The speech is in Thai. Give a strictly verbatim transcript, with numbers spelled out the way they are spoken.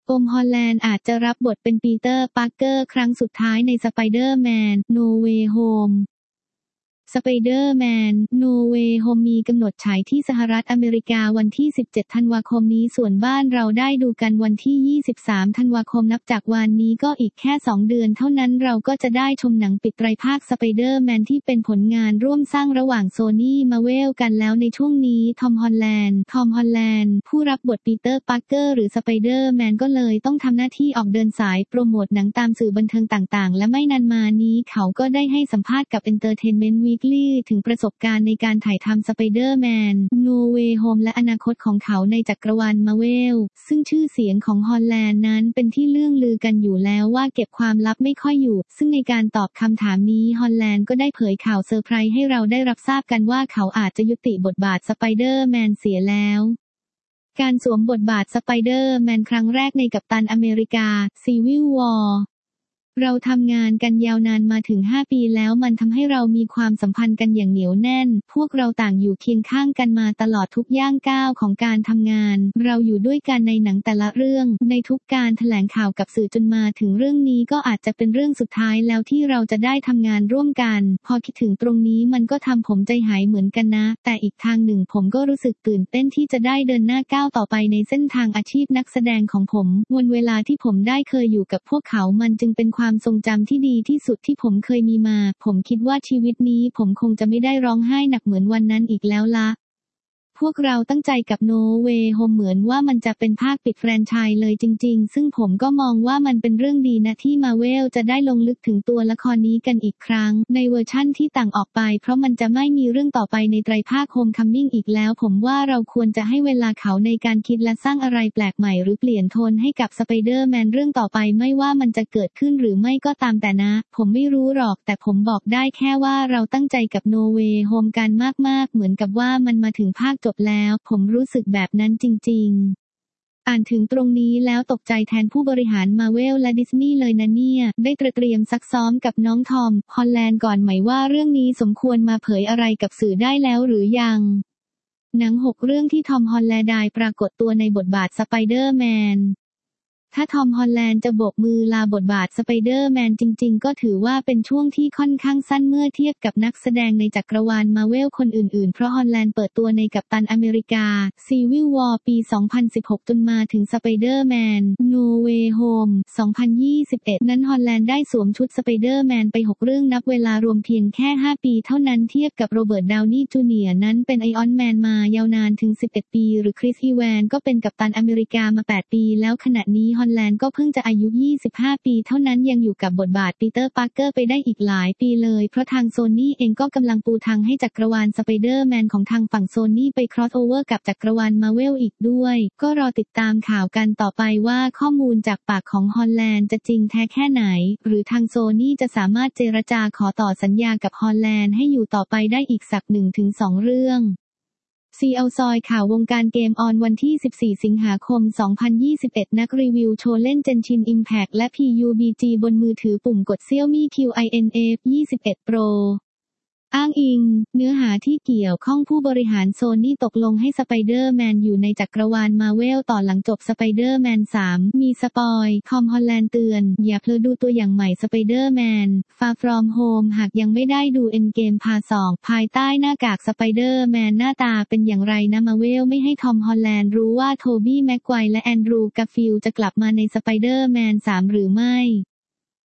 ทอม ฮอลแลนด์อาจจะรับบทเป็นปีเตอร์ ปาร์เกอร์ครั้งสุดท้ายในสไปเดอร์แมน โน เวย์ โฮมสไปเดอร์แมน โน เวย์ โฮมมีกำหนดฉายที่สหรัฐอเมริกาวันที่ สิบเจ็ด ธันวาคมนี้ส่วนบ้านเราได้ดูกันวันที่ ยี่สิบสาม ธันวาคมนับจากวันนี้ก็อีกแค่ สอง เดือนเท่านั้นเราก็จะได้ชมหนังปิดไตรภาคสไปเดอร์แมนที่เป็นผลงานร่วมสร้างระหว่างโซนี่ มาร์เวลกันแล้วในช่วงนี้ทอม ฮอลแลนด์ ทอม ฮอลแลนด์ ผู้รับบทปีเตอร์ ปาร์เกอร์หรือสไปเดอร์แมนก็เลยต้องทำหน้าที่ออกเดินสายโปรโมทหนังตามสื่อบันเทิงต่างๆและไม่นานมานี้เขาก็ได้ให้สัมภาษณ์กับ Entertainment Weekly ถึงประสบการณ์ในการถ่ายทำสไปเดอร์แมน โน เวย์ โฮมและอนาคตของเขาในจักรวาลมาร์เวลซึ่งชื่อเสียงของฮอลแลนด์นั้นเป็นที่เลื่องลือกันอยู่แล้วว่าเก็บความลับไม่ค่อยอยู่ซึ่งในการตอบคำถามนี้ฮอลแลนด์ก็ได้เผยข่าวเซอร์ไพรส์ให้เราได้รับทราบกันว่าเขาอาจจะยุติบทบาทสไปเดอร์แมนเสียแล้วการสวมบทบาทสไปเดอร์แมนครั้งแรกในกัปตันอเมริกา Civil Warเราทำงานกันยาวนานมาถึงห้าปีแล้วมันทำให้เรามีความสัมพันธ์กันอย่างเหนียวแน่นพวกเราต่างอยู่เคียงข้างกันมาตลอดทุกย่างก้าวของการทำงานเราอยู่ด้วยกันในหนังแต่ละเรื่องในทุกการแถลงข่าวกับสื่อจนมาถึงเรื่องนี้ก็อาจจะเป็นเรื่องสุดท้ายแล้วที่เราจะได้ทำงานร่วมกันพอคิดถึงตรงนี้มันก็ทำผมใจหายเหมือนกันนะแต่อีกทางหนึ่งผมก็รู้สึกตื่นเต้นที่จะได้เดินหน้าก้าวต่อไปในเส้นทางอาชีพนักแสดงของผมวันเวลาที่ผมได้เคยอยู่กับพวกเขามันจึงเป็นความทรงจำที่ดีที่สุดที่ผมเคยมีมาผมคิดว่าชีวิตนี้ผมคงจะไม่ได้ร้องไห้หนักเหมือนวันนั้นอีกแล้วละพวกเราตั้งใจกับโนเวย์โฮมเหมือนว่ามันจะเป็นภาคปิดแฟรนไชส์เลยจริงๆซึ่งผมก็มองว่ามันเป็นเรื่องดีนะที่มาเวลจะได้ลงลึกถึงตัวละครนี้กันอีกครั้งในเวอร์ชั่นที่ต่างออกไปเพราะมันจะไม่มีเรื่องต่อไปในไตรภาคโฮมคัมมิ่งอีกแล้วผมว่าเราควรจะให้เวลาเขาในการคิดและสร้างอะไรแปลกใหม่หรือเปลี่ยนโทนให้กับสไปเดอร์แมนเรื่องต่อไปไม่ว่ามันจะเกิดขึ้นหรือไม่ก็ตามแต่นะผมไม่รู้หรอกแต่ผมบอกได้แค่ว่าเราตั้งใจกับโนเวย์โฮมกันมากๆเหมือนกับว่ามันมาถึงภาคจบแล้วผมรู้สึกแบบนั้นจริงๆอ่านถึงตรงนี้แล้วตกใจแทนผู้บริหารมาร์เวลและดิสนีย์เลยนะเนี่ยได้เตรียมซักซ้อมกับน้องทอม ฮอลแลนด์ก่อนไหมว่าเรื่องนี้สมควรมาเผยอะไรกับสื่อได้แล้วหรือยังหนังหกเรื่องที่ทอม ฮอลแลนด์ได้ปรากฏตัวในบทบาทสไปเดอร์แมนถ้าทอม ฮอลแลนด์จะโบกมือลาบทบาทสไปเดอร์แมนจริงๆก็ถือว่าเป็นช่วงที่ค่อนข้างสั้นเมื่อเทียบกับนักแสดงในจักรวาลมาร์เวลคนอื่นๆเพราะฮอลแลนด์เปิดตัวในกัปตันอเมริกา Civil War ปี สองพันสิบหก จนมาถึงสไปเดอร์แมน No Way Home สองพันยี่สิบเอ็ด นั้นฮอลแลนด์ได้สวมชุดสไปเดอร์แมนไปหกเรื่องนับเวลารวมเพียงแค่ห้าปีเท่านั้นเทียบกับโรเบิร์ต ดาวนีย์ จูเนียร์ นั้นเป็นไอออนแมนมายาวนานถึงสิบเอ็ดปีหรือคริส อีแวนก็เป็นกัปตันอเมริกามาแปดปีแล้วขณะนี้ฮอลแลนด์ก็เพิ่งจะอายุยี่สิบห้าปีเท่านั้นยังอยู่กับบทบาทปีเตอร์ปาร์เกอร์ไปได้อีกหลายปีเลยเพราะทางโซนี่เองก็กำลังปูทางให้จักรวาลสไปเดอร์แมนของทางฝั่งโซนี่ไปครอสโอเวอร์กับจักรวาลมาร์เวลอีกด้วยก็รอติดตามข่าวกันต่อไปว่าข้อมูลจากปากของฮอลแลนด์จะจริงแท้แค่ไหนหรือทางโซนี่จะสามารถเจรจาขอต่อสัญญากับฮอลแลนด์ให้อยู่ต่อไปได้อีกสัก หนึ่งถึงสอง เรื่องซีเอาซอยข่าววงการเกมออนวันที่สิบสี่สิงหาคมสองพันยี่สิบเอ็ดนักรีวิวโชว์เล่น Genshin Impact และ พี ยู บี จี บนมือถือปุ่มกด Xiaomi คิว ไอ เอ็น เอฟ ยี่สิบเอ็ด Pro อ้างอิงเนื้อหาที่เกี่ยวข้องผู้บริหารโซนี่ตกลงให้สไปเดอร์แมนอยู่ในจักรวาลมาร์เวลต่อหลังจบสไปเดอร์แมนสามมีสปอยทอม ฮอลแลนด์เตือนอย่าเพลอดูตัวอย่างใหม่สไปเดอร์แมน Far From Home หากยังไม่ได้ดู Endgame พาร์ท สองภายใต้หน้ากากสไปเดอร์แมนหน้าตาเป็นอย่างไรนะมาร์เวลไม่ให้ทอม ฮอลแลนด์รู้ว่าโทบี้ แม็กไกวร์และแอนดรู การ์ฟิลด์จะกลับมาในสไปเดอร์แมนสามหรือไม่